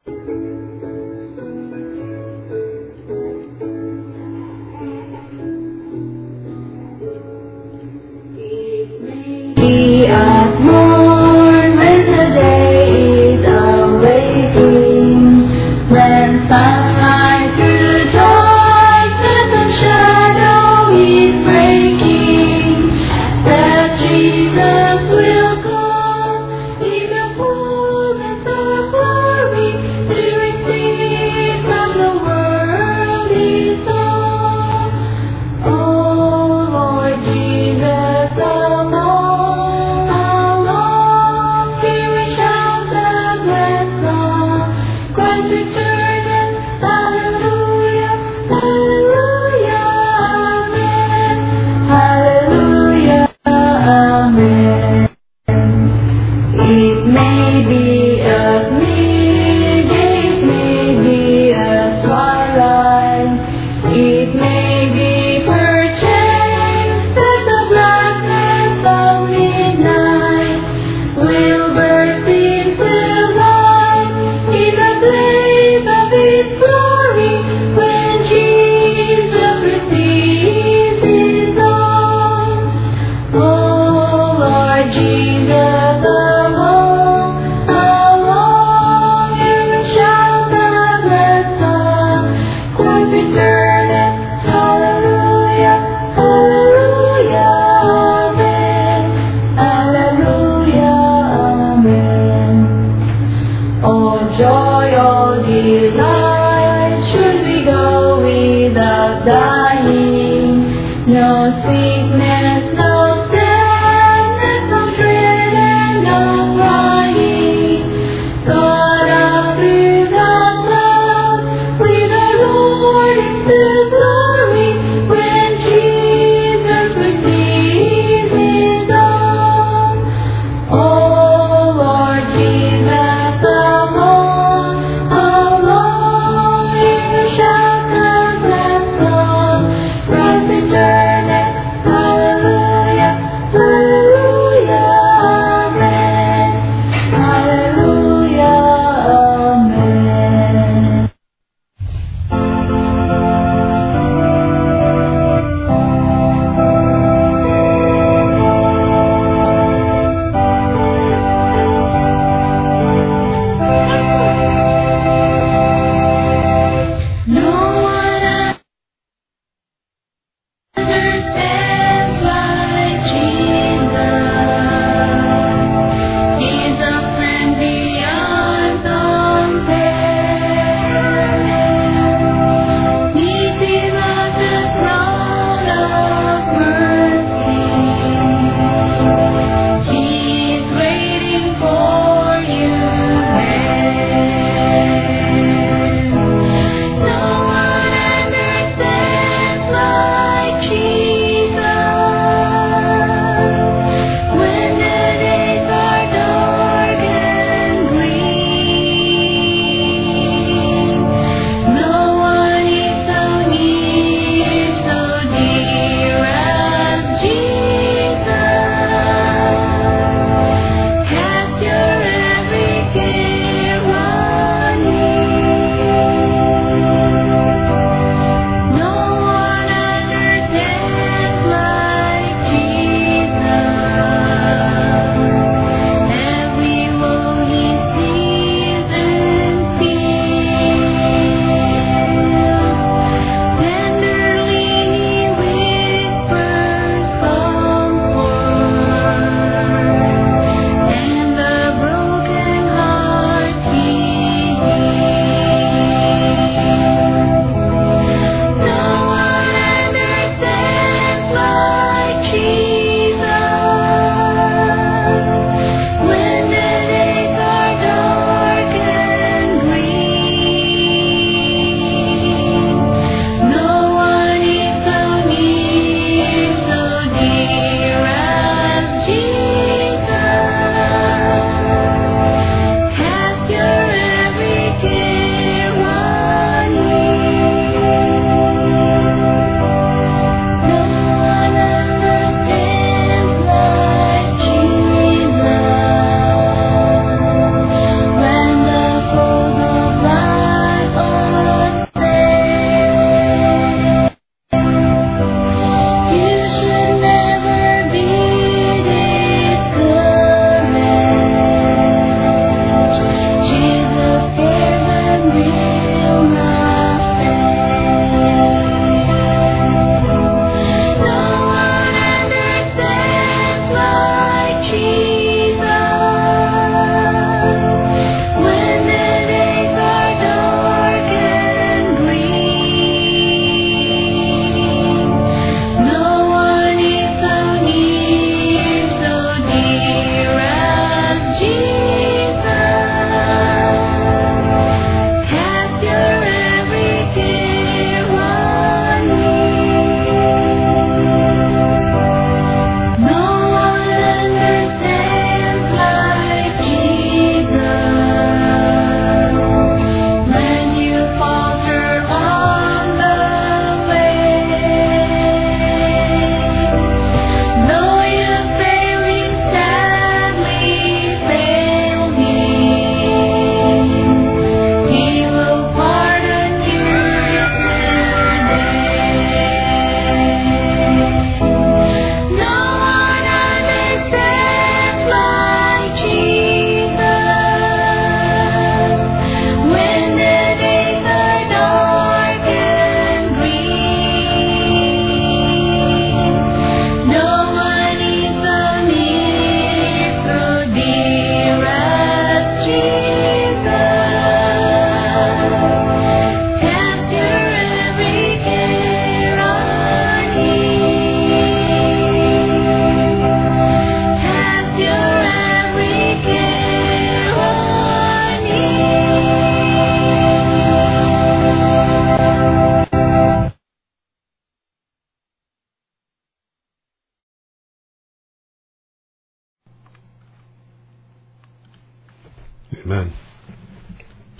Be at morn when the day is awaking, when sunlight through darkness and shadow is breaking, that Jesus will come in the fullness of glory to receive from the world His song. Oh Lord Jesus, how long till we shout the glad song? Christ returneth, hallelujah, hallelujah, amen, hallelujah, amen. It may be at midday, it may be at twilight, it may be perchance that the blackness of midnight will burst into light in the blaze of His glory when Jesus receives His own. Oh Lord Jesus, how long ere we shout the glad song? Christ returneth, hallelujah, hallelujah, amen, hallelujah, amen. Oh joy, oh delight, should we go without dying? No sickness, no sadness, no dread and no crying. God up without love, with the Lord into glory, when Jesus receives His own. Oh Lord Jesus, how long ere we shout the glad song? Christ returneth, hallelujah,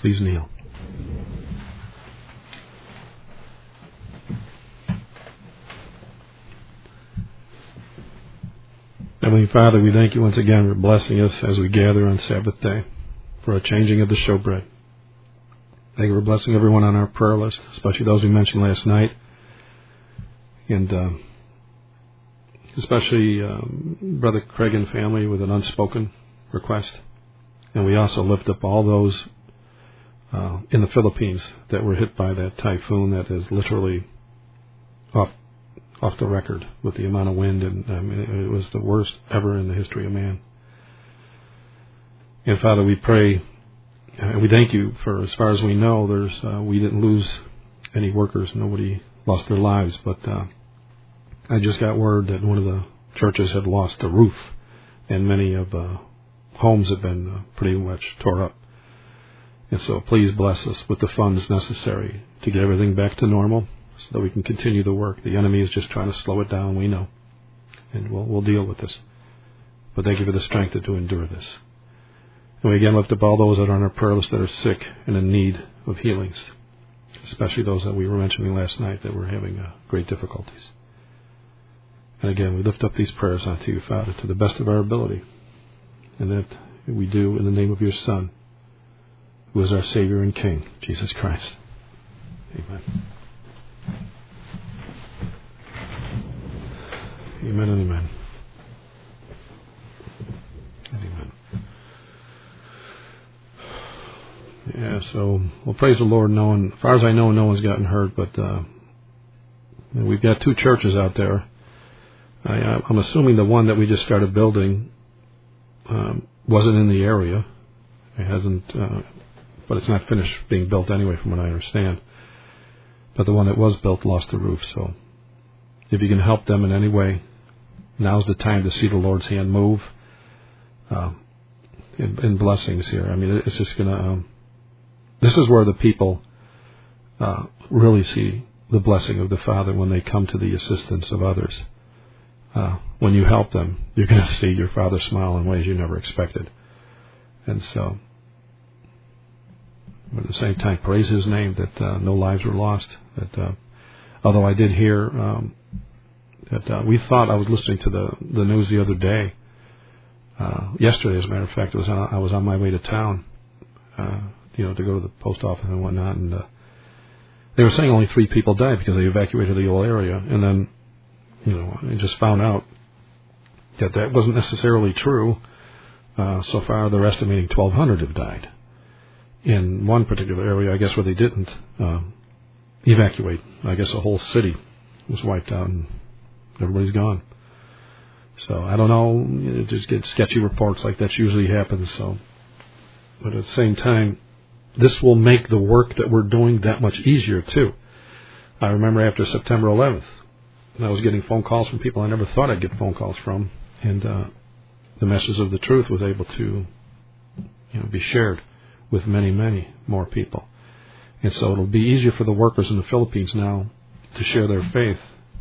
Please kneel. Heavenly Father, we thank you once again for blessing us as we gather on Sabbath day for a changing of the showbread. Thank you for blessing everyone on our prayer list, especially those we mentioned last night, and especially Brother Craig and family with an unspoken request. And we also lift up all those in the Philippines that were hit by that typhoon that is literally off the record with the amount of wind, and it was the worst ever in the history of man. And Father, we pray, and we thank you for, as far as we know, we didn't lose any workers, nobody lost their lives, but I just got word that one of the churches had lost the roof, and many of the homes have been pretty much tore up. And so please bless us with the funds necessary to get everything back to normal, so that we can continue the work. The enemy is just trying to slow it down, we know. And we'll deal with this. But thank you for the strength to endure this. And we again lift up all those that are on our prayer list that are sick and in need of healings, especially those that we were mentioning last night that were having great difficulties. And again, we lift up these prayers unto you, Father, to the best of our ability. And that we do in the name of your Son, who is our Savior and King, Jesus Christ. Amen. Amen and amen. And amen. Yeah, so we'll praise the Lord. As far as I know, no one's gotten hurt, but we've got 2 churches out there. I'm assuming the one that we just started building wasn't in the area. It hasn't, but it's not finished being built anyway, from what I understand. But the one that was built lost the roof, so if you can help them in any way, now's the time to see the Lord's hand move in blessings here. I mean, it's just going to... this is where the people really see the blessing of the Father when they come to the assistance of others. When you help them, you're going to see your Father smile in ways you never expected. And so, but at the same time, praise His name that no lives were lost. That although I did hear... that we thought, I was listening to the news the other day, yesterday as a matter of fact, I was on my way to town, to go to the post office and whatnot, and they were saying only 3 people died because they evacuated the whole area, and then, I just found out that wasn't necessarily true. So far, they're estimating 1,200 have died. In one particular area, I guess, where they didn't evacuate, I guess a whole city was wiped out, and everybody's gone. So I don't know. You just get sketchy reports like that usually happens. So, but at the same time, this will make the work that we're doing that much easier too. I remember after September 11th, I was getting phone calls from people I never thought I'd get phone calls from, and the message of the truth was able to, be shared with many, many more people. And so it'll be easier for the workers in the Philippines now to share their faith.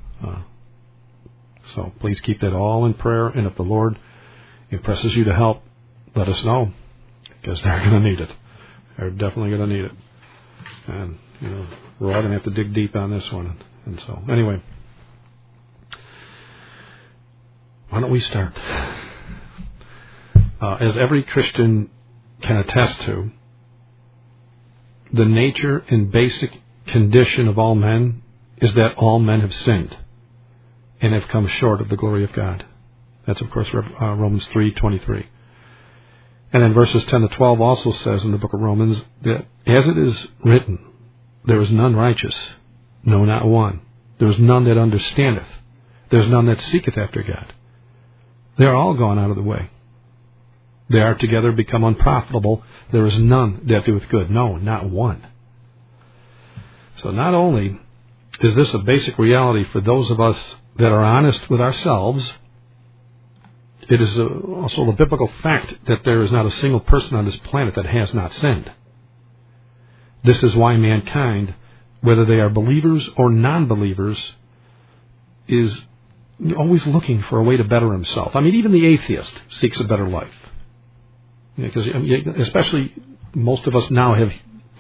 So please keep that all in prayer, and if the Lord impresses you to help, let us know, because they're going to need it. They're definitely going to need it. And, we're all going to have to dig deep on this one. And so, anyway, why don't we start? As every Christian can attest to, the nature and basic condition of all men is that all men have sinned and have come short of the glory of God. That's, of course, Romans 3:23. And then verses 10 to 12 also says in the book of Romans that, as it is written, there is none righteous, no, not one. There is none that understandeth. There is none that seeketh after God. They are all gone out of the way. They are together become unprofitable. There is none that doeth good. No, not one. So not only is this a basic reality for those of us that are honest with ourselves, it is also a biblical fact that there is not a single person on this planet that has not sinned. This is why mankind, whether they are believers or non-believers, is always looking for a way to better himself. I mean, even the atheist seeks a better life. Because especially most of us now have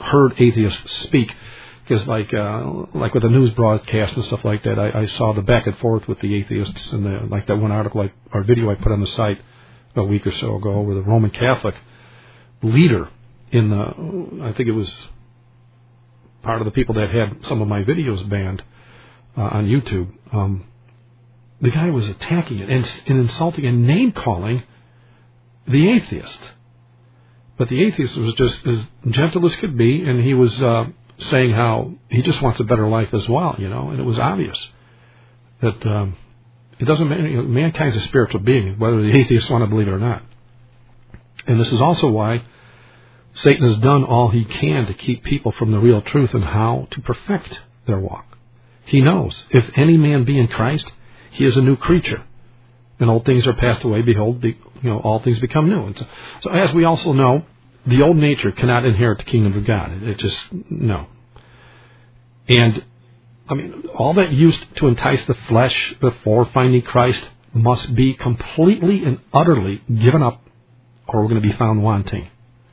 heard atheists speak, because like with the news broadcast and stuff like that, I saw the back and forth with the atheists, and like that one article or video I put on the site a week or so ago, where the Roman Catholic leader in I think it was part of the people that had some of my videos banned on YouTube. The guy was attacking it and insulting and name-calling the atheist. But the atheist was just as gentle as could be, and he was saying how he just wants a better life as well, and it was obvious that it doesn't matter. Mankind's a spiritual being, whether the atheists want to believe it or not. And this is also why Satan has done all he can to keep people from the real truth and how to perfect their walk. He knows, if any man be in Christ, he is a new creature. And old things are passed away, behold, all things become new. And so as we also know, the old nature cannot inherit the kingdom of God. It just, no. And, all that used to entice the flesh before finding Christ must be completely and utterly given up, or we're going to be found wanting.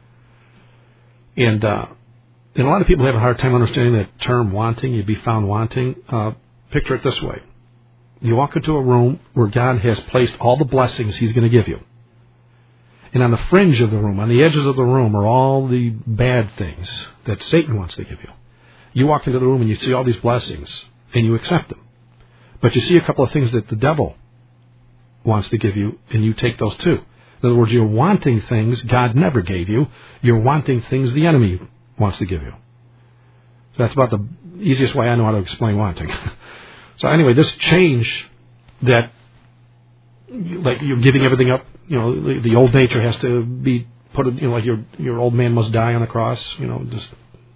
And a lot of people have a hard time understanding that term wanting. You'd be found wanting. Picture it this way. You walk into a room where God has placed all the blessings He's going to give you. And on the fringe of the room, on the edges of the room, are all the bad things that Satan wants to give you. You walk into the room and you see all these blessings, and you accept them. But you see a couple of things that the devil wants to give you, and you take those too. In other words, you're wanting things God never gave you. You're wanting things the enemy wants to give you. So that's about the easiest way I know how to explain wanting. So anyway, this change that, like you're giving everything up, the old nature has to be put, like your old man must die on the cross, just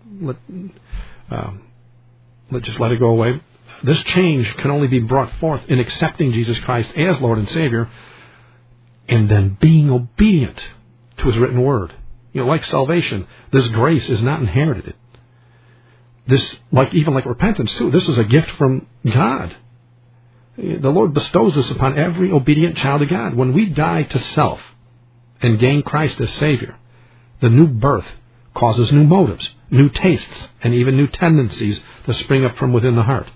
let it go away. This change can only be brought forth in accepting Jesus Christ as Lord and Savior, and then being obedient to His written word. Like salvation, this grace is not inherited. This, even like repentance too, this is a gift from God. The Lord bestows this upon every obedient child of God. When we die to self and gain Christ as Savior, the new birth causes new motives, new tastes, and even new tendencies to spring up from within the heart.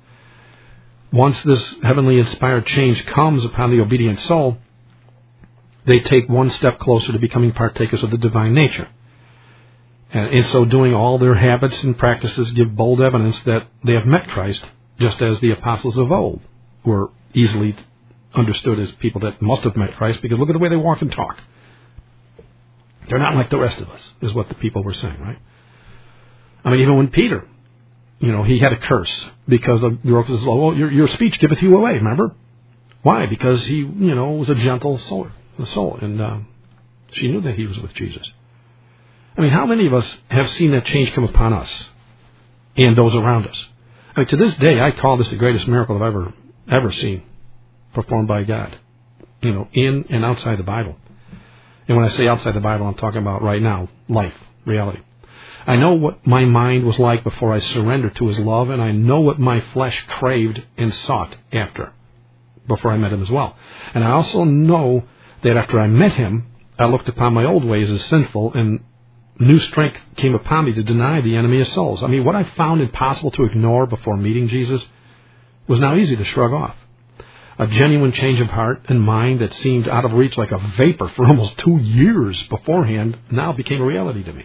Once this heavenly inspired change comes upon the obedient soul, they take one step closer to becoming partakers of the divine nature. And in so doing, all their habits and practices give bold evidence that they have met Christ, just as the apostles of old were easily understood as people that must have met Christ, because look at the way they walk and talk. They're not like the rest of us, is what the people were saying, right? Even when Peter, he had a curse because the Lord says, your speech giveth you away, remember? Why? Because he, was a gentle soul, and she knew that he was with Jesus. How many of us have seen that change come upon us and those around us? To this day, I call this the greatest miracle I've ever seen performed by God, in and outside the Bible. And when I say outside the Bible, I'm talking about right now, life, reality. I know what my mind was like before I surrendered to His love, and I know what my flesh craved and sought after before I met Him as well. And I also know that after I met Him, I looked upon my old ways as sinful, and new strength came upon me to deny the enemy of souls. What I found impossible to ignore before meeting Jesus was now easy to shrug off. A genuine change of heart and mind that seemed out of reach like a vapor for almost 2 years beforehand now became a reality to me.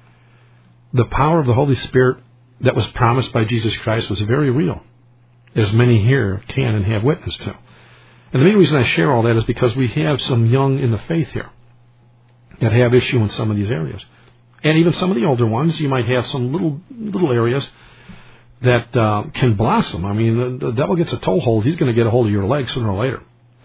The power of the Holy Spirit that was promised by Jesus Christ was very real, as many here can and have witnessed to. And the main reason I share all that is because we have some young in the faith here that have issue in some of these areas. And even some of the older ones, you might have some little areas that can blossom. The devil gets a toehold, he's going to get a hold of your leg sooner or later.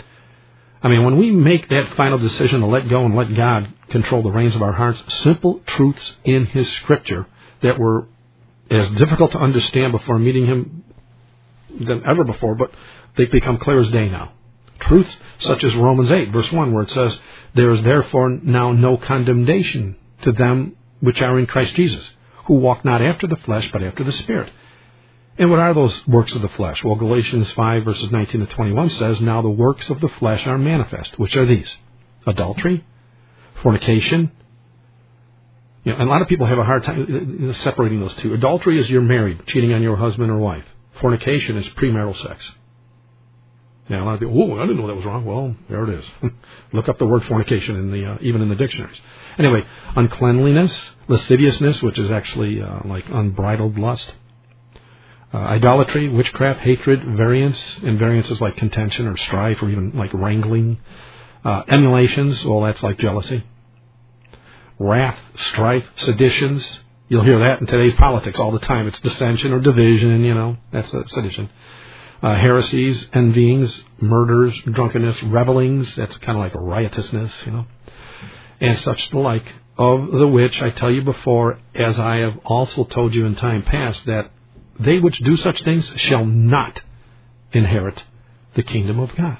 When we make that final decision to let go and let God control the reins of our hearts, simple truths in His Scripture that were as difficult to understand before meeting Him than ever before, but they become clear as day now. Truths such as Romans 8, verse 1, where it says, "There is therefore now no condemnation to them which are in Christ Jesus, who walk not after the flesh, but after the Spirit." And what are those works of the flesh? Well, Galatians 5, verses 19 to 21 says, "Now the works of the flesh are manifest, which are these: adultery, fornication, You know, and a lot of people have a hard time separating those two. Adultery is you're married, cheating on your husband or wife. Fornication is premarital sex. Now, a lot of people, I didn't know that was wrong. Well, there it is. Look up the word fornication in the even in the dictionaries. Anyway, uncleanliness, lasciviousness, which is actually like unbridled lust. Idolatry, witchcraft, hatred, variance, and variance is like contention or strife or even like wrangling. Emulations, well, that's like jealousy. Wrath, strife, seditions. You'll hear that in today's politics all the time. It's dissension or division, you know, that's a sedition. Heresies, envyings, murders, drunkenness, revelings, that's kind of like riotousness, you know, and such the like, of the which I tell you before, as I have also told you in time past, that they which do such things shall not inherit the kingdom of God.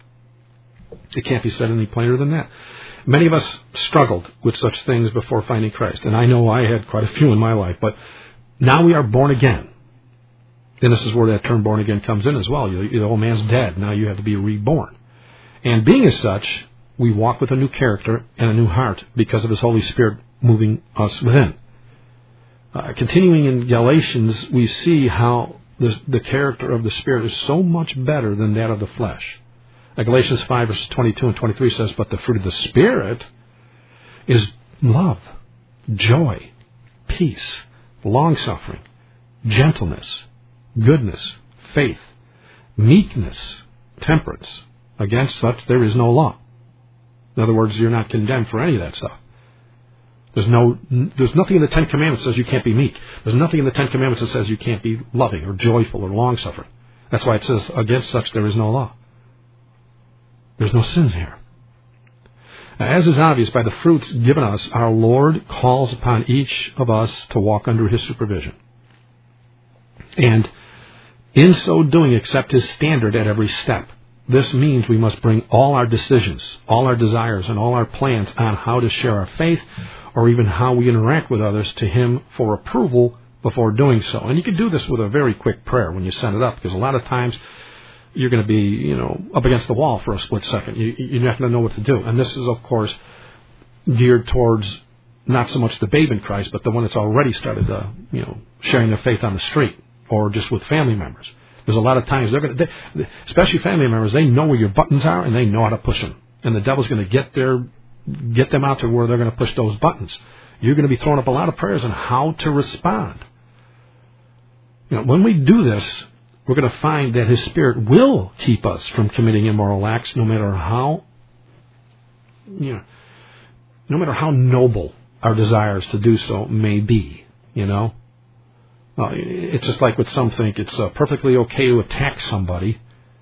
It can't be said any plainer than that. Many of us struggled with such things before finding Christ, and I know I had quite a few in my life, but now we are born again. And this is where that term born again comes in as well. The old man's dead. Now you have to be reborn. And being as such, we walk with a new character and a new heart because of His Holy Spirit moving us within. Continuing in Galatians, we see how the character of the Spirit is so much better than that of the flesh. Galatians 5, verses 22 and 23 says, but the fruit of the Spirit is love, joy, peace, long-suffering, gentleness, goodness, faith, meekness, temperance. Against such there is no law. In other words, you're not condemned for any of that stuff. There's nothing in the Ten Commandments that says you can't be meek. There's nothing in the Ten Commandments that says you can't be loving or joyful or long-suffering. That's why it says, against such there is no law. There's no sins here. As is obvious by the fruits given us, our Lord calls upon each of us to walk under His supervision. And in so doing, accept His standard at every step. This means we must bring all our decisions, all our desires, and all our plans on how to share our faith or even how we interact with others to Him for approval before doing so. And you can do this with a very quick prayer when you send it up, because a lot of times you're going to be, up against the wall for a split second. You're not going to know what to do. And this is, of course, geared towards not so much the babe in Christ, but the one that's already started, sharing their faith on the street or just with family members. There's a lot of times especially family members, they know where your buttons are and they know how to push them. And the devil's going to get them out to where they're going to push those buttons. You're going to be throwing up a lot of prayers on how to respond. When we do this, we're going to find that His Spirit will keep us from committing immoral acts, no matter how noble our desires to do so may be. It's just like what some think. It's perfectly okay to attack somebody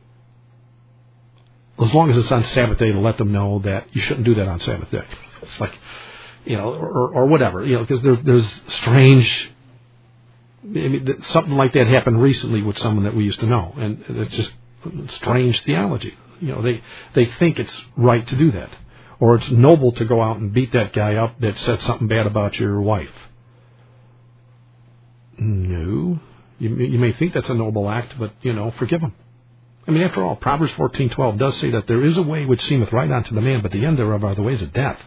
as long as it's on Sabbath day, to let them know that you shouldn't do that on Sabbath day. It's like, or whatever, because there's strange. Something like that happened recently with someone that we used to know, and it's just strange theology. They think it's right to do that, or it's noble to go out and beat that guy up that said something bad about your wife. No, you may think that's a noble act, but forgive him. I mean, after all, Proverbs 14:12 does say that there is a way which seemeth right unto the man, but the end thereof are the ways of death.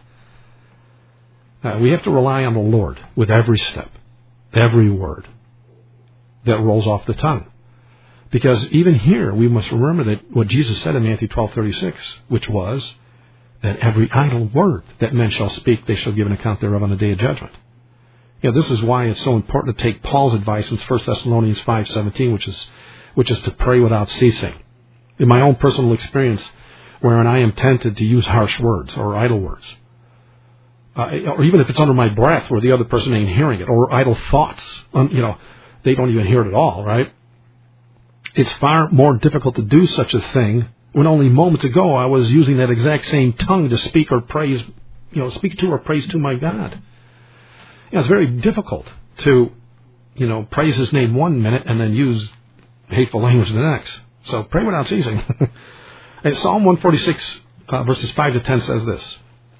We have to rely on the Lord with every step, every word that rolls off the tongue. Because even here, we must remember that what Jesus said in Matthew 12:36, which was that every idle word that men shall speak, they shall give an account thereof on the day of judgment. This is why it's so important to take Paul's advice in 1 Thessalonians 5:17, which is to pray without ceasing. In my own personal experience, wherein I am tempted to use harsh words or idle words, or even if it's under my breath where the other person ain't hearing it, or idle thoughts, they don't even hear it at all, right? It's far more difficult to do such a thing when only moments ago I was using that exact same tongue to speak or praise, speak to or praise to my God. It's very difficult to, praise His name one minute and then use hateful language the next. So pray without ceasing. And Psalm 146, verses 5 to 10 says this: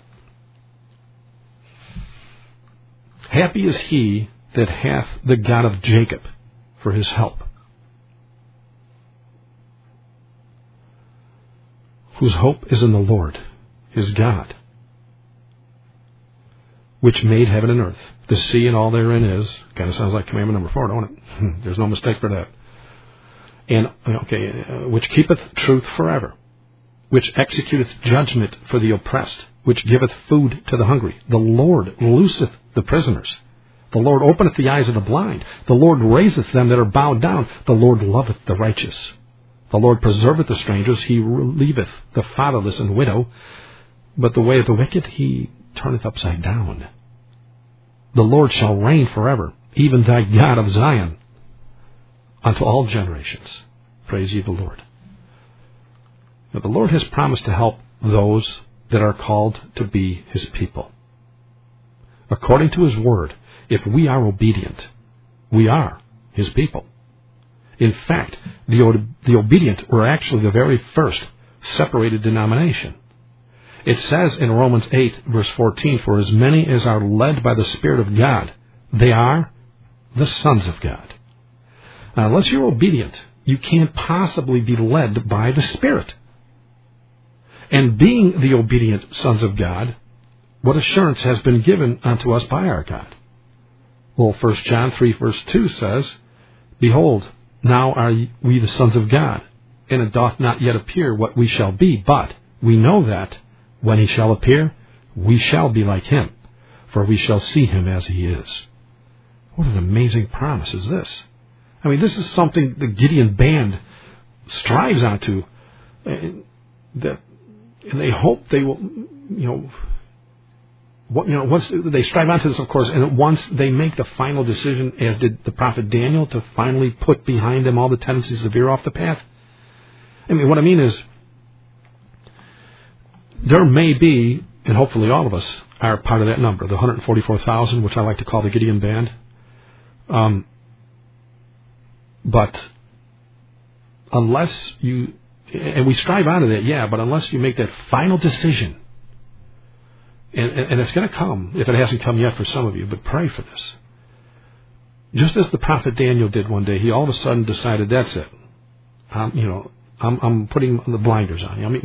Happy is he that hath the God of Jacob for his help, whose hope is in the Lord, his God. which made heaven and earth, the sea and all therein is. Kind of sounds like commandment number 4, don't it? There's no mistake for that. And, which keepeth truth forever, which executeth judgment for the oppressed, which giveth food to the hungry. The Lord looseth the prisoners. The Lord openeth the eyes of the blind. The Lord raiseth them that are bowed down. The Lord loveth the righteous. The Lord preserveth the strangers. He relieveth the fatherless and widow. But the way of the wicked he turneth upside down. The Lord shall reign forever, even thy God of Zion, unto all generations. Praise ye the Lord. Now, the Lord has promised to help those that are called to be his people. According to his word, if we are obedient, we are his people. In fact, the obedient were actually the very first separated denomination. It says in Romans 8, verse 14, for as many as are led by the Spirit of God, they are the sons of God. Now, unless you're obedient, you can't possibly be led by the Spirit. And being the obedient sons of God, what assurance has been given unto us by our God? Well, 1 John 3, verse 2 says, behold, now are we the sons of God, and it doth not yet appear what we shall be, but we know that when he shall appear, we shall be like him, for we shall see him as he is. What an amazing promise is this. I mean, this is something the Gideon band strives onto, and they hope they will, once they strive onto this, of course, and once they make the final decision, as did the prophet Daniel, to finally put behind them all the tendencies to veer off the path. I mean, what I mean is, there may be, and hopefully all of us are part of that number, the 144,000, which I like to call the Gideon band. But unless you, and we strive onto that, but unless you make that final decision, and it's going to come, if it hasn't come yet for some of you, but pray for this. Just as the prophet Daniel did one day, he all of a sudden decided, that's it. I'm putting the blinders on. I mean,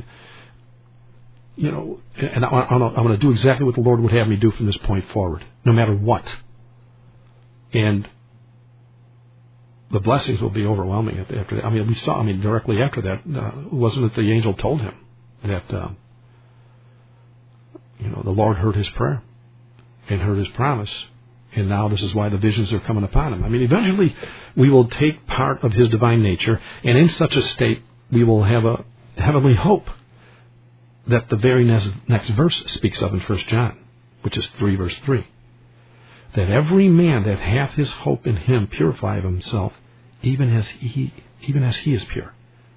and I'm going to do exactly what the Lord would have me do from this point forward, no matter what. And the blessings will be overwhelming after that. I mean, we saw, directly after that, wasn't it the angel told him that, the Lord heard his prayer and heard his promise, and now this is why the visions are coming upon him. I mean, eventually we will take part of his divine nature, and in such a state we will have a heavenly hope that the very next verse speaks of in 1 John, which is 3 verse 3. That every man that hath his hope in him purify himself, even as he is pure.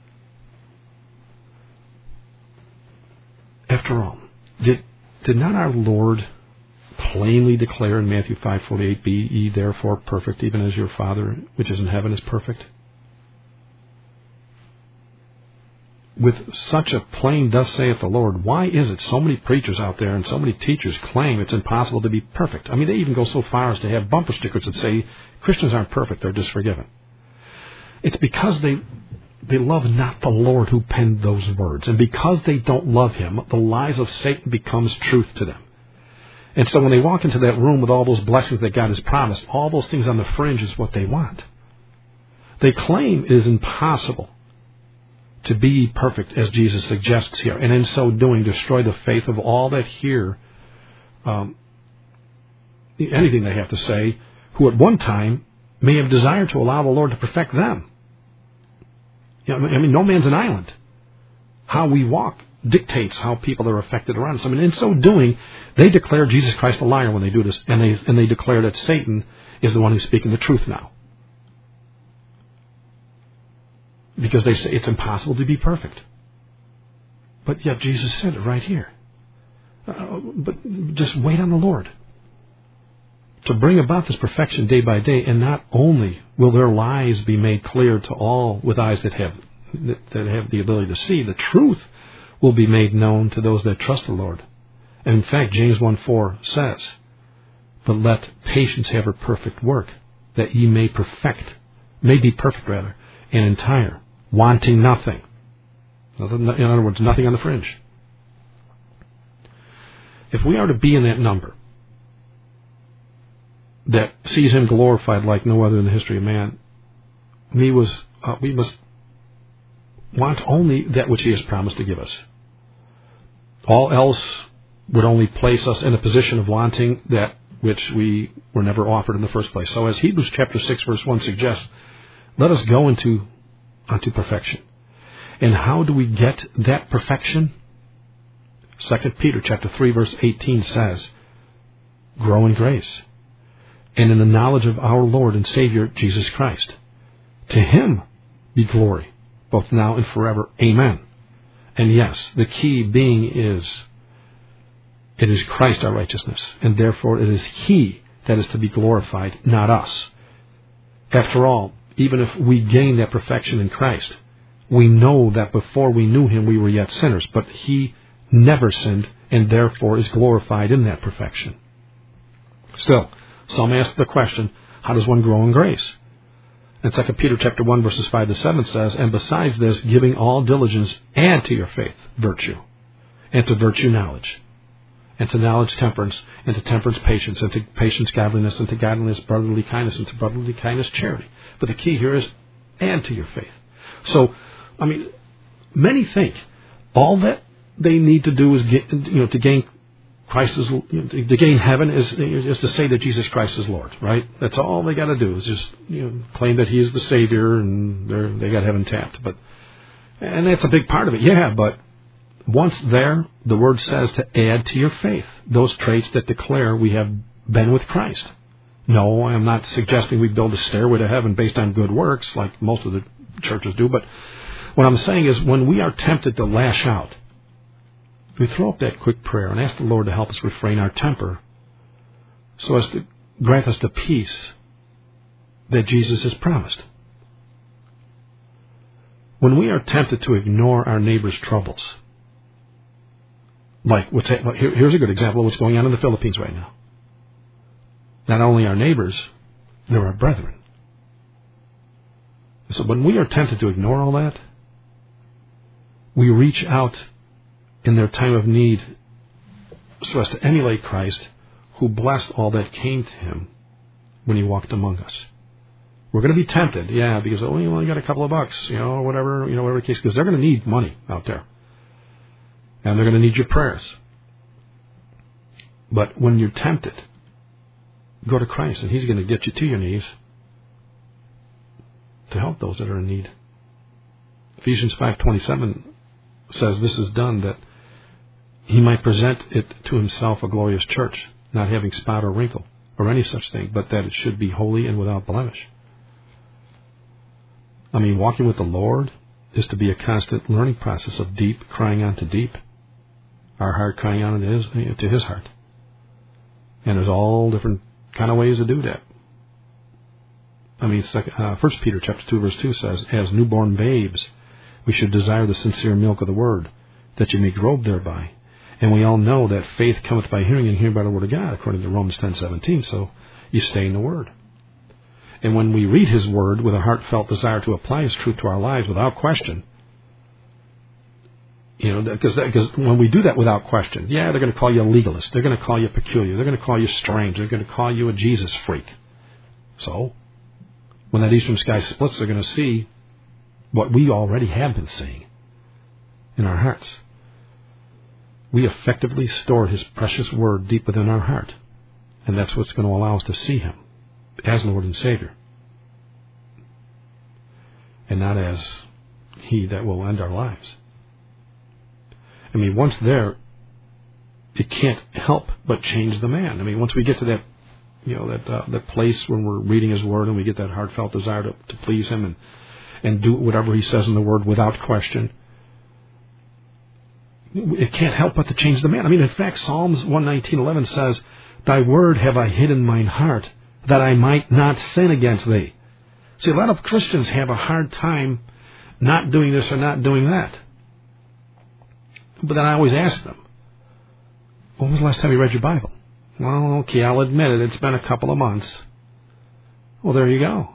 After all, did not our Lord plainly declare in Matthew 5:48, be ye therefore perfect, even as your Father which is in heaven is perfect? With such a plain thus saith the Lord, why is it so many preachers out there and so many teachers claim it's impossible to be perfect? I mean, they even go so far as to have bumper stickers that say Christians aren't perfect, they're just forgiven. It's because they love not the Lord who penned those words. And because they don't love him, the lies of Satan becomes truth to them. And so when they walk into that room with all those blessings that God has promised, all those things on the fringe is what they want. They claim it is impossible to be perfect, as Jesus suggests here, and in so doing destroy the faith of all that hear anything they have to say, who at one time may have desired to allow the Lord to perfect them. No man's an island. How we walk dictates how people are affected around us. In so doing, they declare Jesus Christ a liar when they do this, and they declare that Satan is the one who's speaking the truth now. Because they say it's impossible to be perfect. But yet Jesus said it right here. But just wait on the Lord to bring about this perfection day by day, and not only will their lies be made clear to all with eyes that have the ability to see, the truth will be made known to those that trust the Lord. And in fact, James 1:4 says, but let patience have her perfect work, that ye may be perfect, and entire, wanting nothing. In other words, nothing on the fringe. If we are to be in that number, that sees him glorified like no other in the history of man, we must want only that which he has promised to give us. All else would only place us in a position of wanting that which we were never offered in the first place. So as Hebrews chapter 6 verse 1 suggests, let us go unto perfection. And how do we get that perfection? 2 Peter chapter 3 verse 18 says, grow in grace and in the knowledge of our Lord and Savior Jesus Christ. To him be glory, both now and forever. Amen. And yes, the key being is, it is Christ our righteousness, and therefore it is he that is to be glorified, not us. After all, even if we gain that perfection in Christ, we know that before we knew him we were yet sinners, but he never sinned, and therefore is glorified in that perfection. Still, some ask the question, how does one grow in grace? And 2 Peter chapter 1 verses 5 to 7 says, and besides this, giving all diligence, add to your faith virtue, and to virtue knowledge, and to knowledge temperance, and to temperance patience, and to patience godliness, and to godliness brotherly kindness, and to brotherly kindness charity. But the key here is add to your faith. So, many think all that they need to do is to gain Christ is, to gain heaven is to say that Jesus Christ is Lord, right? That's all they got to do is just claim that he is the Savior, and they got heaven tapped. And that's a big part of it, yeah. But once there, the Word says to add to your faith those traits that declare we have been with Christ. No, I'm not suggesting we build a stairway to heaven based on good works like most of the churches do. But what I'm saying is, when we are tempted to lash out, we throw up that quick prayer and ask the Lord to help us refrain our temper so as to grant us the peace that Jesus has promised. When we are tempted to ignore our neighbor's troubles, here's a good example of what's going on in the Philippines right now. Not only our neighbors, they're our brethren. So when we are tempted to ignore all that, we reach out in their time of need so as to emulate Christ, who blessed all that came to him when he walked among us. We're going to be tempted, yeah, because, you only got a couple of bucks, whatever the case, because they're going to need money out there. And they're going to need your prayers. But when you're tempted, go to Christ, and he's going to get you to your knees to help those that are in need. Ephesians 5:27 says this is done that he might present it to himself a glorious church, not having spot or wrinkle or any such thing, but that it should be holy and without blemish. Walking with the Lord is to be a constant learning process of deep crying out to deep, our heart crying out to his heart. And there's all different kind of ways to do that. 1 Peter chapter 2 verse 2 says, as newborn babes, we should desire the sincere milk of the word, that you may grow thereby. And we all know that faith cometh by hearing, and hearing by the word of God, according to Romans 10:17. So you stay in the word. And when we read his word with a heartfelt desire to apply his truth to our lives without question, because when we do that without question, they're going to call you a legalist. They're going to call you peculiar. They're going to call you strange. They're going to call you a Jesus freak. So when that eastern sky splits, they're going to see what we already have been seeing in our hearts. We effectively store his precious word deep within our heart. And that's what's going to allow us to see him as Lord and Savior. And not as he that will end our lives. Once there, it can't help but change the man. Once we get to that, that place when we're reading his word and we get that heartfelt desire to please him and do whatever he says in the word without question, it can't help but to change the man. In fact, Psalms 119:11 says, thy word have I hid in mine heart, that I might not sin against thee. See, a lot of Christians have a hard time not doing this or not doing that. But then I always ask them, when was the last time you read your Bible? Well, okay, I'll admit it. It's been a couple of months. Well, there you go.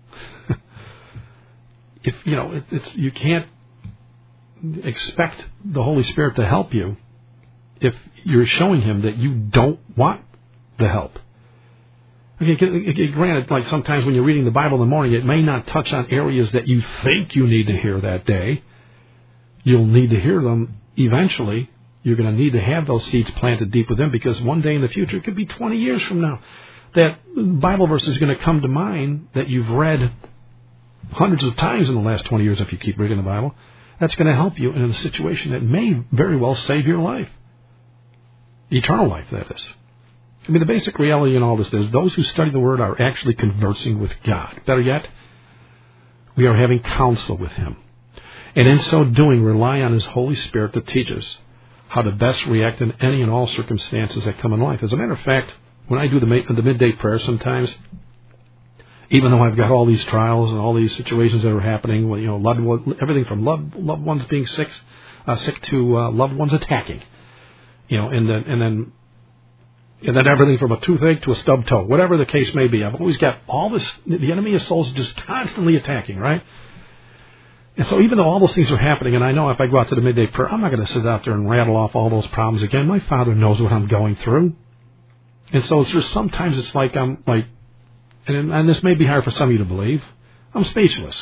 You can't expect the Holy Spirit to help you if you're showing him that you don't want the help. Okay, granted, like sometimes when you're reading the Bible in the morning, it may not touch on areas that you think you need to hear that day. You'll need to hear them eventually. You're going to need to have those seeds planted deep within, because one day in the future, it could be 20 years from now, that Bible verse is going to come to mind that you've read hundreds of times in the last 20 years if you keep reading the Bible. That's going to help you in a situation that may very well save your life. Eternal life, that is. I mean, the basic reality in all this is those who study the Word are actually conversing with God. Better yet, we are having counsel with Him. And in so doing, rely on His Holy Spirit to teach us how to best react in any and all circumstances that come in life. As a matter of fact, when I do the midday prayer sometimes, even though I've got all these trials and all these situations that are happening, everything from loved ones being sick to loved ones attacking, and then everything from a toothache to a stubbed toe, whatever the case may be. I've always got all this. The enemy of souls just constantly attacking, right? And so even though all those things are happening, and I know if I go out to the midday prayer, I'm not going to sit out there and rattle off all those problems again. My Father knows what I'm going through. And so sometimes it's like I'm like, and this may be hard for some of you to believe, I'm speechless.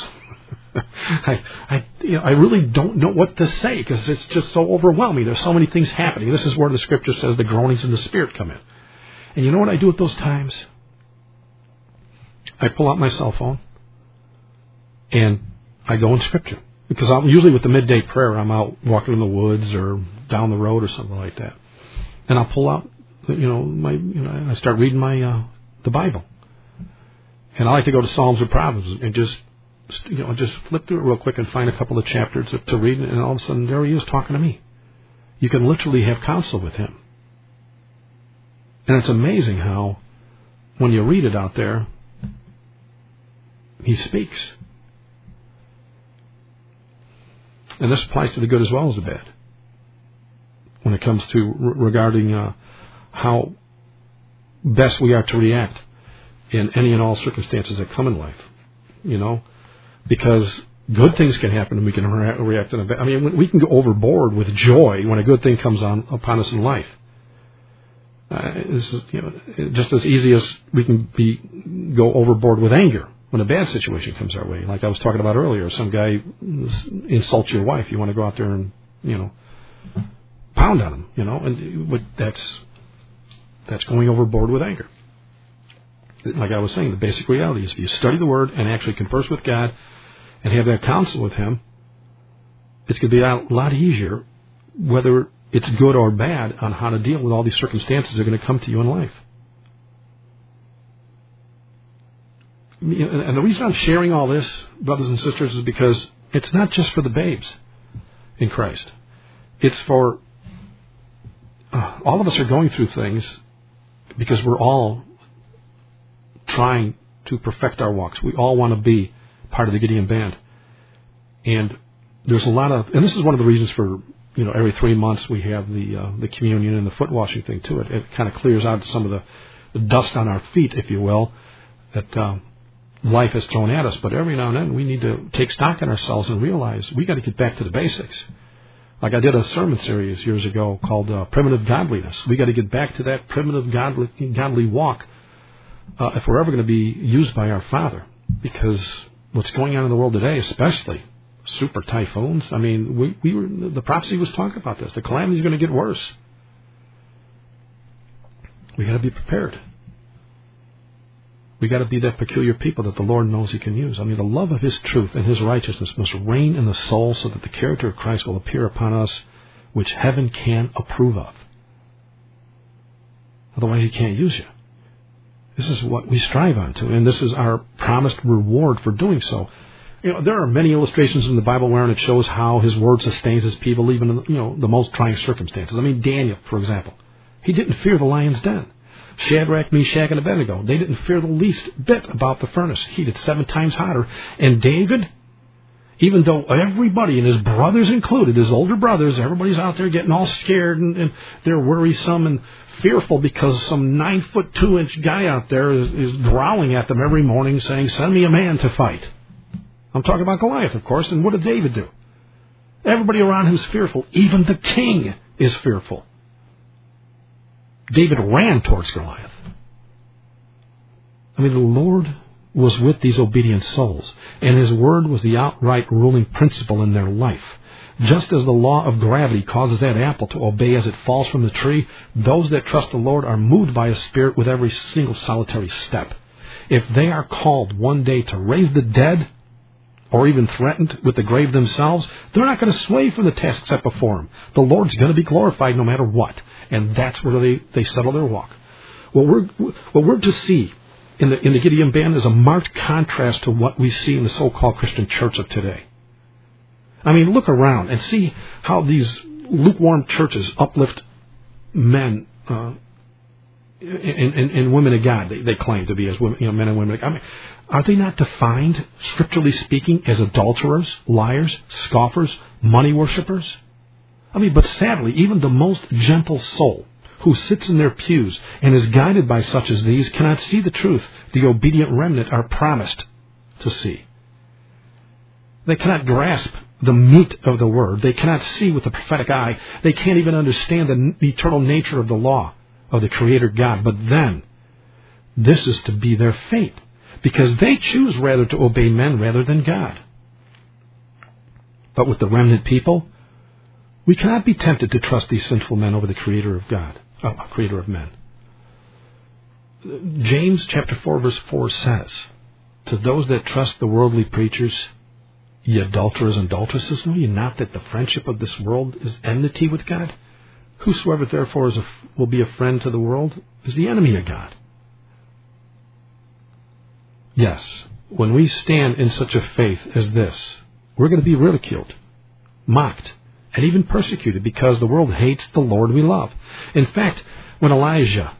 I really don't know what to say because it's just so overwhelming. There's so many things happening. This is where the Scripture says the groanings in the Spirit come in. And you know what I do at those times? I pull out my cell phone and I go in Scripture. Because I'm usually with the midday prayer, I'm out walking in the woods or down the road or something like that. And I'll pull out, I start reading the Bible. And I like to go to Psalms or Proverbs and just flip through it real quick and find a couple of chapters to read, and all of a sudden there He is talking to me. You can literally have counsel with Him. And it's amazing how, when you read it out there, He speaks. And this applies to the good as well as the bad. When it comes to regarding how best we are to react in any and all circumstances that come in life, because good things can happen and we can react in a bad. I mean, we can go overboard with joy when a good thing comes upon us in life. This is just as easy as we can go overboard with anger when a bad situation comes our way. Like I was talking about earlier, some guy insults your wife. You want to go out there and pound on him, and that's going overboard with anger. Like I was saying, the basic reality is if you study the Word and actually converse with God and have that counsel with Him, it's going to be a lot easier, whether it's good or bad, on how to deal with all these circumstances that are going to come to you in life. And the reason I'm sharing all this, brothers and sisters, is because it's not just for the babes in Christ. It's for all of us are going through things because we're all trying to perfect our walks. We all want to be part of the Gideon band. And there's a lot of, and this is one of the reasons for, every 3 months we have the communion and the foot washing thing to it. It kind of clears out some of the dust on our feet, if you will, that life has thrown at us. But every now and then we need to take stock in ourselves and realize we got to get back to the basics. Like I did a sermon series years ago called Primitive Godliness. We got to get back to that primitive godly walk if we're ever going to be used by our Father. Because what's going on in the world today, especially super typhoons, I mean, the prophecy was talking about this. The calamity is going to get worse. We got to be prepared. We got to be that peculiar people that the Lord knows He can use. I mean, the love of His truth and His righteousness must reign in the soul so that the character of Christ will appear upon us, which heaven can approve of. Otherwise, He can't use you. This is what we strive on to, and this is our promised reward for doing so. There are many illustrations in the Bible wherein it shows how His word sustains His people even in the most trying circumstances. I mean, Daniel, for example, he didn't fear the lion's den. Shadrach, Meshach, and Abednego, they didn't fear the least bit about the furnace, heated 7 times hotter. And David, even though everybody, and his brothers included, his older brothers, everybody's out there getting all scared and they're worrisome and fearful because some 9'2" guy out there is growling at them every morning saying, "Send me a man to fight." I'm talking about Goliath, of course. And what did David do? Everybody around him is fearful. Even the king is fearful. David ran towards Goliath. I mean, the Lord was with these obedient souls, and His Word was the outright ruling principle in their life. Just as the law of gravity causes that apple to obey as it falls from the tree, those that trust the Lord are moved by His Spirit with every single solitary step. If they are called one day to raise the dead, or even threatened with the grave themselves, they're not going to sway from the task set before them. The Lord's going to be glorified no matter what. And that's where they settle their walk. What we're to see in the Gideon Band is a marked contrast to what we see in the so-called Christian church of today. I mean, look around and see how these lukewarm churches uplift men and women of God. They claim to be as women, men and women. I mean, are they not defined, scripturally speaking, as adulterers, liars, scoffers, money worshippers? I mean, but sadly, even the most gentle soul who sits in their pews and is guided by such as these cannot see the truth the obedient remnant are promised to see. They cannot grasp the meat of the Word. They cannot see with the prophetic eye. They can't even understand the eternal nature of the law of the Creator God. But then, this is to be their fate, because they choose rather to obey men rather than God. But with the remnant people, we cannot be tempted to trust these sinful men over the Creator of God, Creator of men. James chapter 4 verse 4 says, to those that trust the worldly preachers, ye adulterers and adulteresses, know ye not that the friendship of this world is enmity with God? Whosoever therefore will be a friend to the world is the enemy of God. Yes, when we stand in such a faith as this, we're going to be ridiculed, mocked, and even persecuted because the world hates the Lord we love. In fact, when Elisha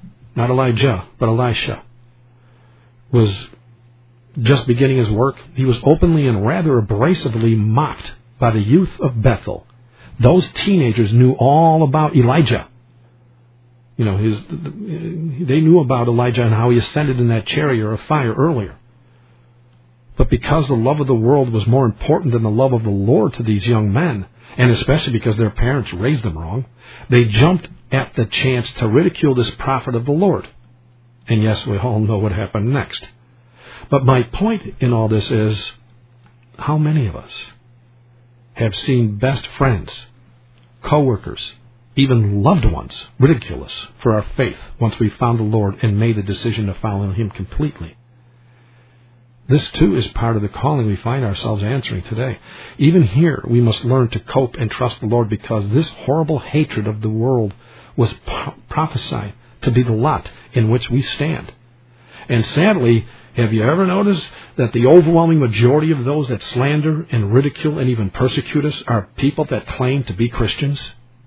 was just beginning his work, he was openly and rather abrasively mocked by the youth of Bethel. Those teenagers knew all about Elijah. You know, they knew about Elijah and how he ascended in that chariot of fire earlier. But because the love of the world was more important than the love of the Lord to these young men, and especially because their parents raised them wrong, they jumped at the chance to ridicule this prophet of the Lord. And yes, we all know what happened next. But my point in all this is, how many of us have seen best friends, co-workers, even loved ones ridicule us for our faith once we found the Lord and made the decision to follow Him completely? This, too, is part of the calling we find ourselves answering today. Even here, we must learn to cope and trust the Lord, because this horrible hatred of the world was prophesied to be the lot in which we stand. And sadly, have you ever noticed that the overwhelming majority of those that slander and ridicule and even persecute us are people that claim to be Christians?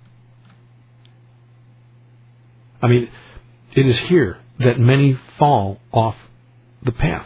I mean, it is here that many fall off the path,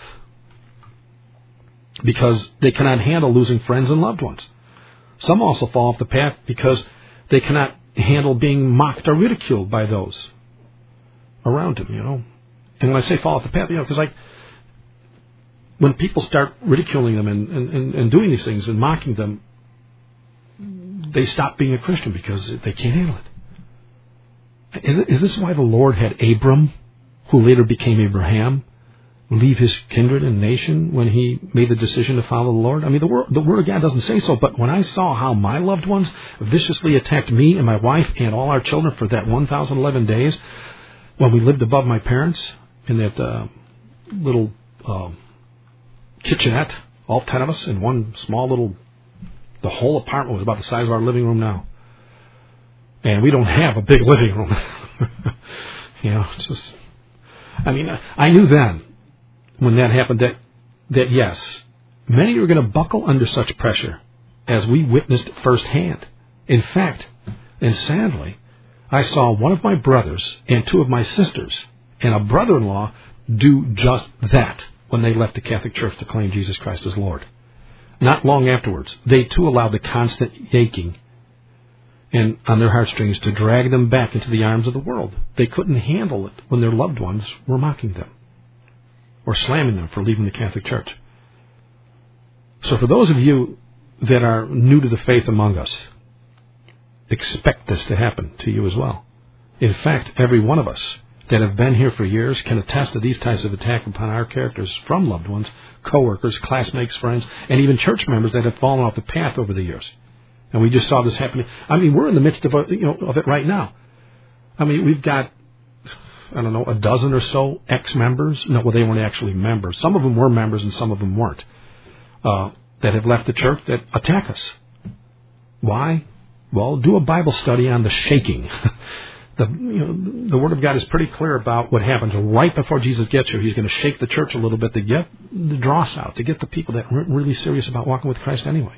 because they cannot handle losing friends and loved ones. Some also fall off the path because they cannot handle being mocked or ridiculed by those around them, you know. And when I say fall off the path, you know, because when people start ridiculing them and doing these things and mocking them, they stop being a Christian because they can't handle it. Is this why the Lord had Abram, who later became Abraham, leave his kindred and nation when he made the decision to follow the Lord? I mean, the Word of God doesn't say so, but when I saw how my loved ones viciously attacked me and my wife and all our children for that 1,011 days, when we lived above my parents in that little kitchenette, all 10 of us in one small little, the whole apartment was about the size of our living room now. And we don't have a big living room. You know, it's just, I mean, I knew then, when that happened, that yes, many are going to buckle under such pressure, as we witnessed firsthand. In fact, and sadly, I saw one of my brothers and two of my sisters and a brother-in-law do just that when they left the Catholic Church to claim Jesus Christ as Lord. Not long afterwards, they too allowed the constant aching and on their heartstrings to drag them back into the arms of the world. They couldn't handle it when their loved ones were mocking them or slamming them for leaving the Catholic Church. So for those of you that are new to the faith among us, expect this to happen to you as well. In fact, every one of us that have been here for years can attest to these types of attacks upon our characters from loved ones, co-workers, classmates, friends, and even church members that have fallen off the path over the years. And we just saw this happening. I mean, we're in the midst of it right now. I mean, we've got, I don't know, a dozen or so ex-members. No, well, they weren't actually members. Some of them were members and some of them weren't. That have left the church that attack us. Why? Well, do a Bible study on the shaking. The Word of God is pretty clear about what happens right before Jesus gets here. He's going to shake the church a little bit to get the dross out, to get the people that aren't really serious about walking with Christ anyway.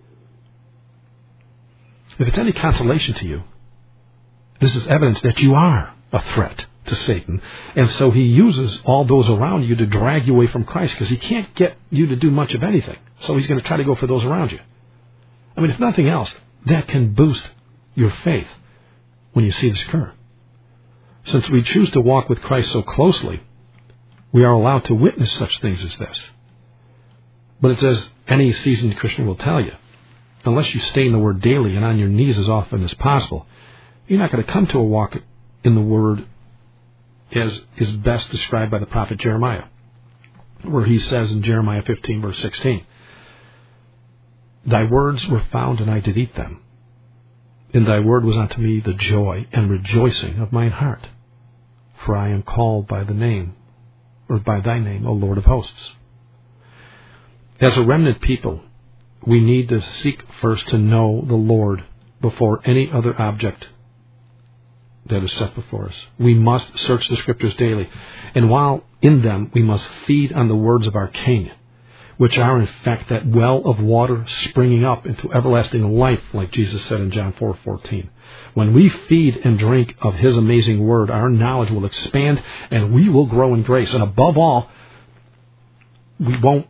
If it's any consolation to you, this is evidence that you are a threat to Satan. And so he uses all those around you to drag you away from Christ because he can't get you to do much of anything. So he's going to try to go for those around you. I mean, if nothing else, that can boost your faith when you see this occur. Since we choose to walk with Christ so closely, we are allowed to witness such things as this. But it's as any seasoned Christian will tell you, unless you stay in the Word daily and on your knees as often as possible, you're not going to come to a walk in the Word as is best described by the prophet Jeremiah, where he says in Jeremiah 15, verse 16, "Thy words were found, and I did eat them. And thy word was unto me the joy and rejoicing of mine heart. For I am called by the name, or by thy name, O Lord of hosts." As a remnant people, we need to seek first to know the Lord before any other object that is set before us. We must search the Scriptures daily. And while in them, we must feed on the words of our King, which are in fact that well of water springing up into everlasting life, like Jesus said in John 4:14. When we feed and drink of His amazing Word, our knowledge will expand and we will grow in grace. And above all, we won't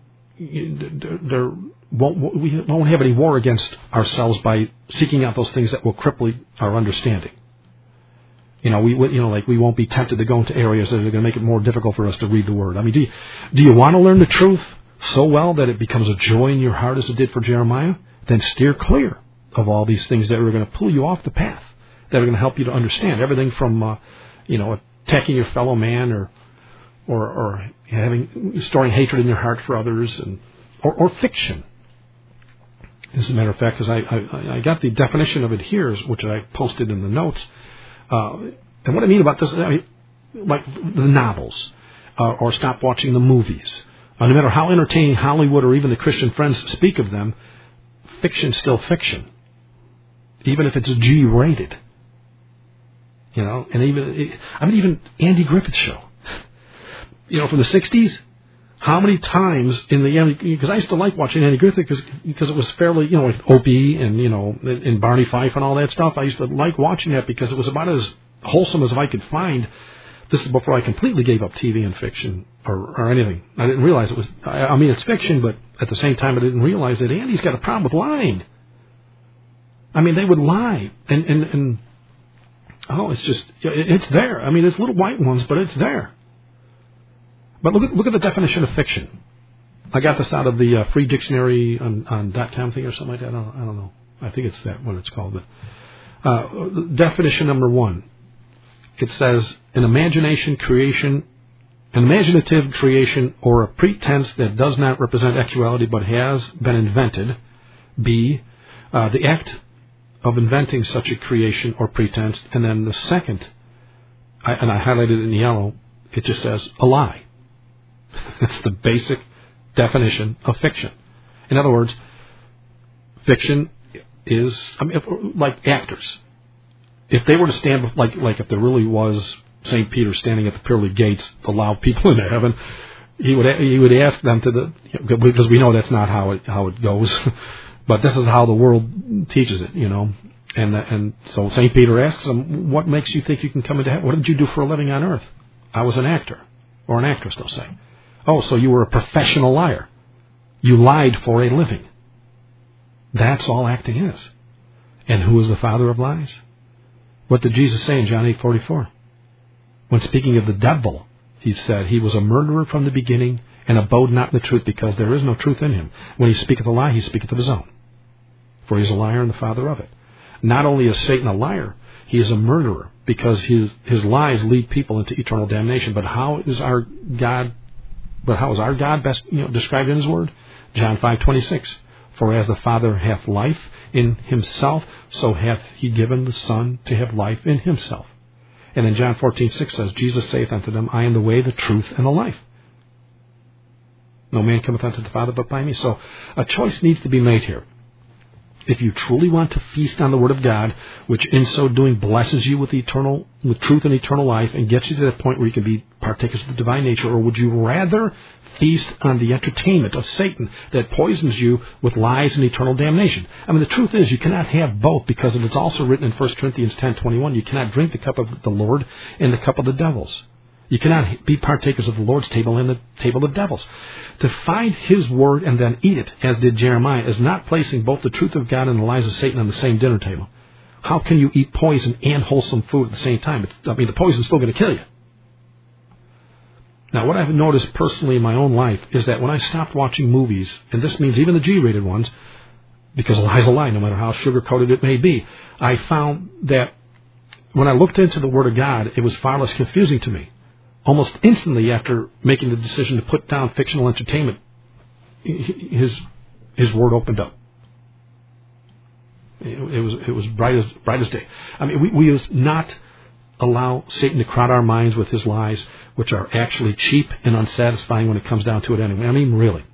have any war against ourselves by seeking out those things that will cripple our understanding. We won't be tempted to go into areas that are going to make it more difficult for us to read the Word. I mean, do you want to learn the truth so well that it becomes a joy in your heart as it did for Jeremiah? Then steer clear of all these things that are going to pull you off the path, that are going to help you to understand everything from, attacking your fellow man or storing hatred in your heart for others, or fiction. As a matter of fact, because I got the definition of it here, which I posted in the notes. And what I mean about this, like the novels, or stop watching the movies. No matter how entertaining Hollywood or even the Christian Friends speak of them, fiction's still fiction, even if it's G-rated. And even Andy Griffith's show, from the 60s. How many times because I used to like watching Andy Griffith because it was fairly, with Opie and Barney Fife and all that stuff. I used to like watching that because it was about as wholesome as I could find. This is before I completely gave up TV and fiction or anything. I didn't realize it was, it's fiction, but at the same time I didn't realize that Andy's got a problem with lying. They would lie and it's just, it's there. It's little white ones, but it's there. But look at the definition of fiction. I got this out of the free dictionary on .com thing or something like that. I don't know. I think it's that what it's called. But definition number 1. It says an imaginative creation or a pretense that does not represent actuality but has been invented. B, the act of inventing such a creation or pretense. And then the second, and I highlighted it in yellow, it just says a lie. That's the basic definition of fiction. In other words, fiction is, like actors. If they were to stand, like if there really was St. Peter standing at the pearly gates to allow people into heaven, he would ask them because we know that's not how it goes, but this is how the world teaches it, And so St. Peter asks them, "What makes you think you can come into heaven? What did you do for a living on earth?" "I was an actor," or an actress, they'll say. "Oh, so you were a professional liar. You lied for a living." That's all acting is. And who is the father of lies? What did Jesus say in John 8:44? When speaking of the devil, he said, "He was a murderer from the beginning and abode not in the truth, because there is no truth in him. When he speaketh a lie, he speaketh of his own. For he is a liar and the father of it." Not only is Satan a liar, he is a murderer, because his lies lead people into eternal damnation. But how is our God best described in His Word? John 5:26. For as the Father hath life in Himself, so hath He given the Son to have life in Himself. And then John 14:6 says, Jesus saith unto them, I am the way, the truth, and the life. No man cometh unto the Father but by me. So a choice needs to be made here. If you truly want to feast on the Word of God, which in so doing blesses you with truth and eternal life and gets you to that point where you can be partakers of the divine nature, or would you rather feast on the entertainment of Satan that poisons you with lies and eternal damnation? I mean, the truth is you cannot have both, because it's also written in 1 Corinthians 10:21, you cannot drink the cup of the Lord and the cup of the devils. You cannot be partakers of the Lord's table and the table of devils. To find His Word and then eat it, as did Jeremiah, is not placing both the truth of God and the lies of Satan on the same dinner table. How can you eat poison and wholesome food at the same time? The poison's still going to kill you. Now, what I've noticed personally in my own life is that when I stopped watching movies, and this means even the G-rated ones, because a lie's a lie, no matter how sugar-coated it may be, I found that when I looked into the Word of God, it was far less confusing to me. Almost instantly after making the decision to put down fictional entertainment, his Word opened up. It was bright as day. I mean, we must not allow Satan to crowd our minds with his lies, which are actually cheap and unsatisfying when it comes down to it anyway. I mean, really.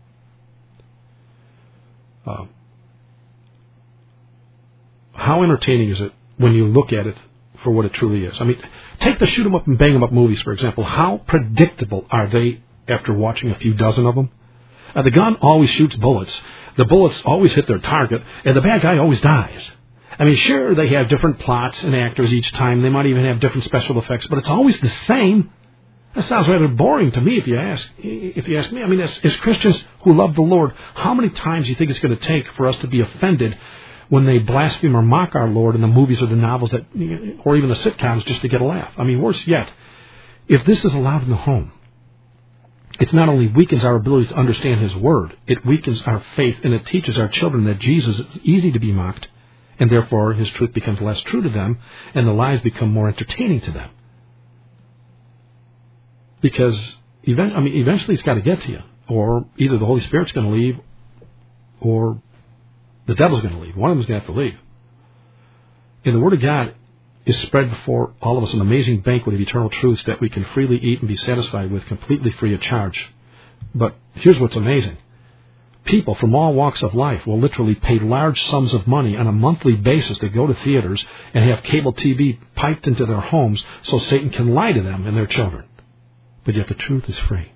How entertaining is it when you look at it for what it truly is? I mean, take the shoot 'em up and bang 'em up movies, for example. How predictable are they after watching a few dozen of them? The gun always shoots bullets. The bullets always hit their target, and the bad guy always dies. I mean, sure, they have different plots and actors each time. They might even have different special effects, but it's always the same. That sounds rather boring to me, if you ask me. I mean, as Christians who love the Lord, how many times do you think it's going to take for us to be offended when they blaspheme or mock our Lord in the movies or the novels or even the sitcoms just to get a laugh? I mean, worse yet, if this is allowed in the home, it not only weakens our ability to understand His Word, it weakens our faith, and it teaches our children that Jesus is easy to be mocked, and therefore His truth becomes less true to them, and the lies become more entertaining to them. Because eventually it's got to get to you, or either the Holy Spirit's going to leave, or the devil's going to leave. One of them's going to have to leave. And the Word of God is spread before all of us an amazing banquet of eternal truths that we can freely eat and be satisfied with completely free of charge. But here's what's amazing. People from all walks of life will literally pay large sums of money on a monthly basis to go to theaters and have cable TV piped into their homes so Satan can lie to them and their children. But yet the truth is free.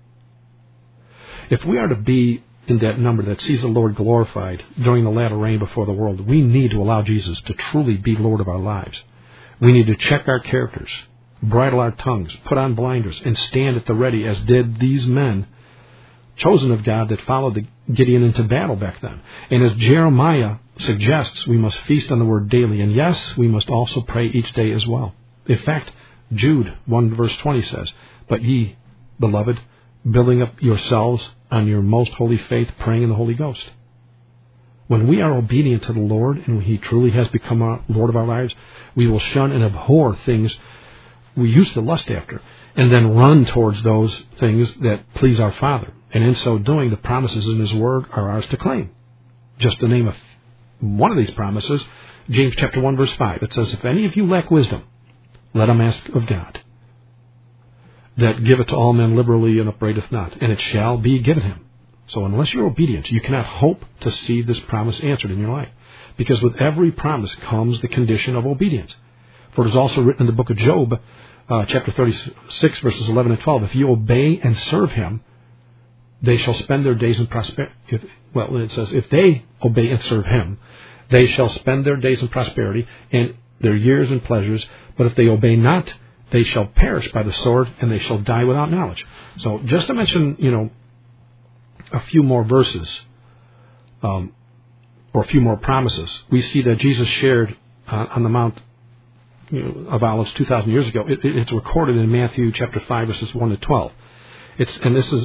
If we are to be in that number that sees the Lord glorified during the latter rain before the world, we need to allow Jesus to truly be Lord of our lives. We need to check our characters, bridle our tongues, put on blinders, and stand at the ready, as did these men, chosen of God, that followed Gideon into battle back then. And as Jeremiah suggests, we must feast on the Word daily. And yes, we must also pray each day as well. In fact, Jude 1 verse 20 says, But ye, beloved, building up yourselves on your most holy faith, praying in the Holy Ghost. When we are obedient to the Lord, and He truly has become our Lord of our lives, we will shun and abhor things we used to lust after, and then run towards those things that please our Father. And in so doing, the promises in His Word are ours to claim. Just to name one of these promises, James chapter 1 verse 5, it says, If any of you lack wisdom, let him ask of God, that giveth to all men liberally and upbraideth not, and it shall be given him. So unless you're obedient, you cannot hope to see this promise answered in your life. Because with every promise comes the condition of obedience. For it is also written in the book of Job, chapter 36, verses 11 and 12, If you obey and serve Him, they shall spend their days in prosperity. It says, if they obey and serve Him, they shall spend their days in prosperity and their years in pleasures. But if they obey not, they shall perish by the sword, and they shall die without knowledge. So just to mention, a few more verses, or a few more promises, we see that Jesus shared on the Mount of Olives 2,000 years ago. It's recorded in Matthew chapter 5, verses 1 to 12. And this is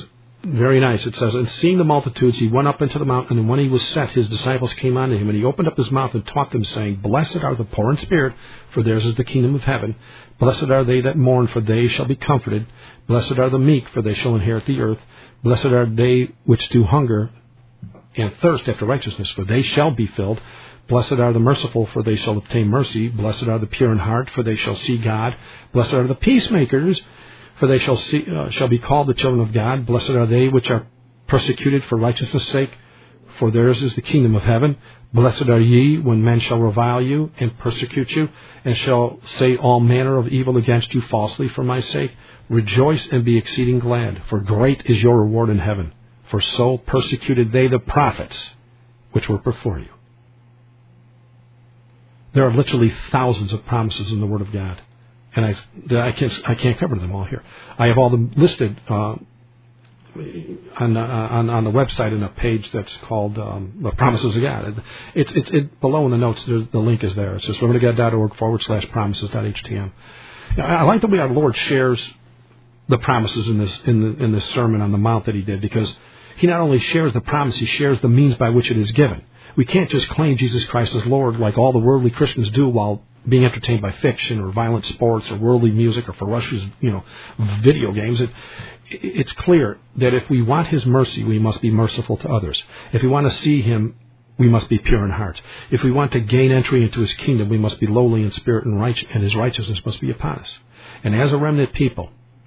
Very nice. It says, and seeing the multitudes, he went up into the mountain, and when he was set, his disciples came unto him, and he opened up his mouth and taught them, saying, Blessed are the poor in spirit, for theirs is the kingdom of heaven. Blessed are they that mourn, for they shall be comforted. Blessed are the meek, for they shall inherit the earth. Blessed are they which do hunger and thirst after righteousness, for they shall be filled. Blessed are the merciful, for they shall obtain mercy. Blessed are the pure in heart, for they shall see God. Blessed are the peacemakers, for they shall be called the children of God. Blessed are they which are persecuted for righteousness' sake, for theirs is the kingdom of heaven. Blessed are ye when men shall revile you and persecute you, and shall say all manner of evil against you falsely for my sake. Rejoice and be exceeding glad, for great is your reward in heaven. For so persecuted they the prophets which were before you. There are literally thousands of promises in the Word of God. And I can't cover them all here. I have all them listed on the website in a page that's called the Promises of God. It's below in the notes. The link is there. It's just livinggod.org/promises.htm. I like the way our Lord shares the promises in this sermon on the Mount that he did, because he not only shares the promise, he shares the means by which it is given. We can't just claim Jesus Christ as Lord like all the worldly Christians do while being entertained by fiction or violent sports or worldly music or ferocious, video games. It's clear that if we want his mercy, we must be merciful to others. If we want to see him, we must be pure in heart. If we want to gain entry into his kingdom, we must be lowly in spirit, and his righteousness must be upon us. And as a remnant people,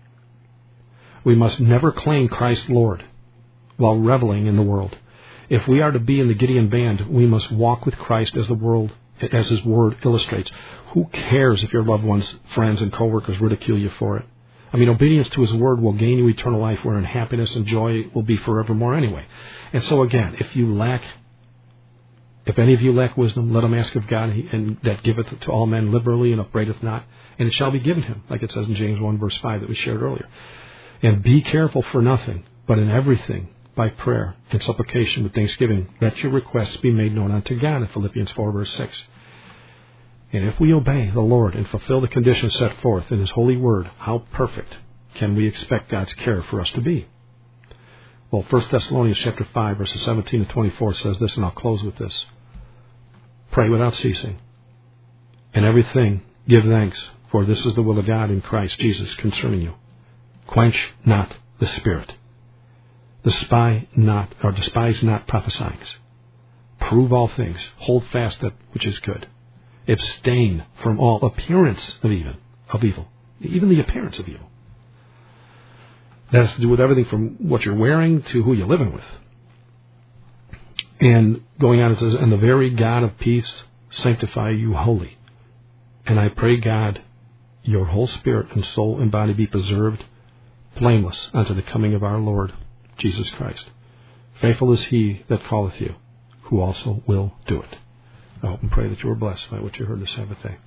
we must never claim Christ Lord while reveling in the world. If we are to be in the Gideon band, we must walk with Christ as his word illustrates. Who cares if your loved ones, friends, and coworkers ridicule you for it? I mean, obedience to his word will gain you eternal life, wherein happiness and joy will be forevermore anyway. And so again, if any of you lack wisdom, let him ask of God, and that giveth to all men liberally and upbraideth not, and it shall be given him, like it says in James 1 verse 5 that we shared earlier. And be careful for nothing, but in everything, by prayer and supplication with thanksgiving, let your requests be made known unto God, in Philippians 4 verse 6. And if we obey the Lord and fulfill the conditions set forth in his holy word, how perfect can we expect God's care for us to be? Well, 1 Thessalonians chapter 5 verses 17 and 24 says this, and I'll close with this. Pray without ceasing. And everything give thanks, for this is the will of God in Christ Jesus concerning you. Quench not the spirit. Despise not prophesying. Prove all things. Hold fast that which is good. Abstain from all appearance of evil. Even the appearance of evil. That has to do with everything from what you're wearing to who you're living with. And going on, it says, and the very God of peace sanctify you wholly. And I pray, God, your whole spirit and soul and body be preserved blameless unto the coming of our Lord Jesus Christ. Faithful is he that calleth you, who also will do it. I hope and pray that you are blessed by what you heard this Sabbath day.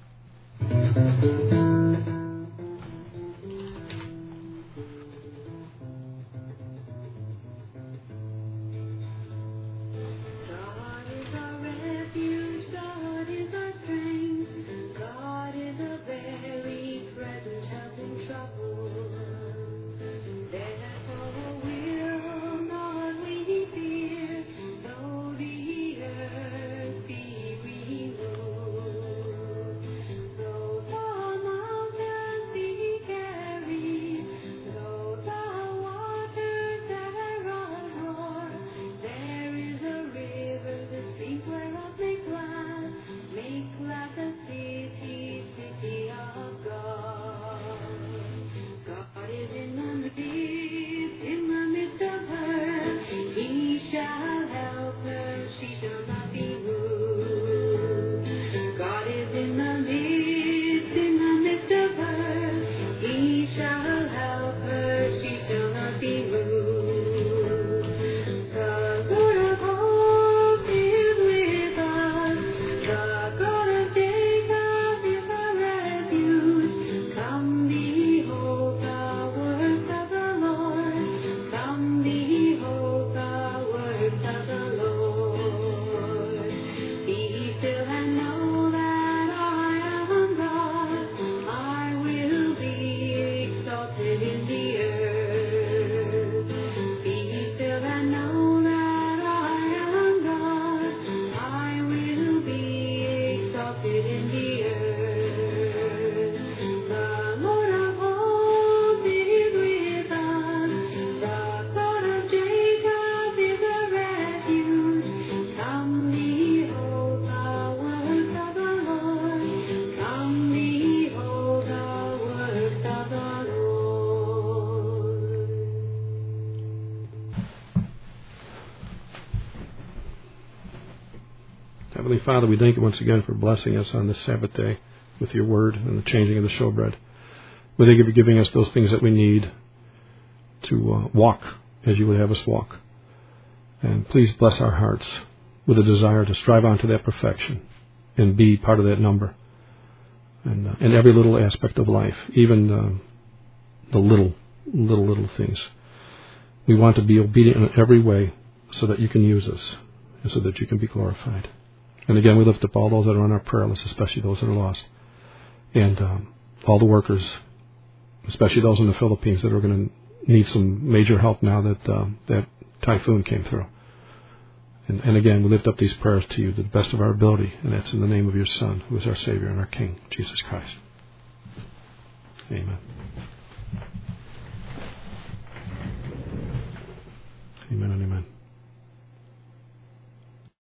Heavenly Father, we thank you once again for blessing us on this Sabbath day with your word and the changing of the showbread. We thank you for giving us those things that we need to walk as you would have us walk. And please bless our hearts with a desire to strive on to that perfection and be part of that number. And in every little aspect of life, even the little things. We want to be obedient in every way so that you can use us and so that you can be glorified. And again, we lift up all those that are on our prayer list, especially those that are lost. And all the workers, especially those in the Philippines that are going to need some major help now that that typhoon came through. And again, we lift up these prayers to you to the best of our ability, and that's in the name of your Son, who is our Savior and our King, Jesus Christ. Amen.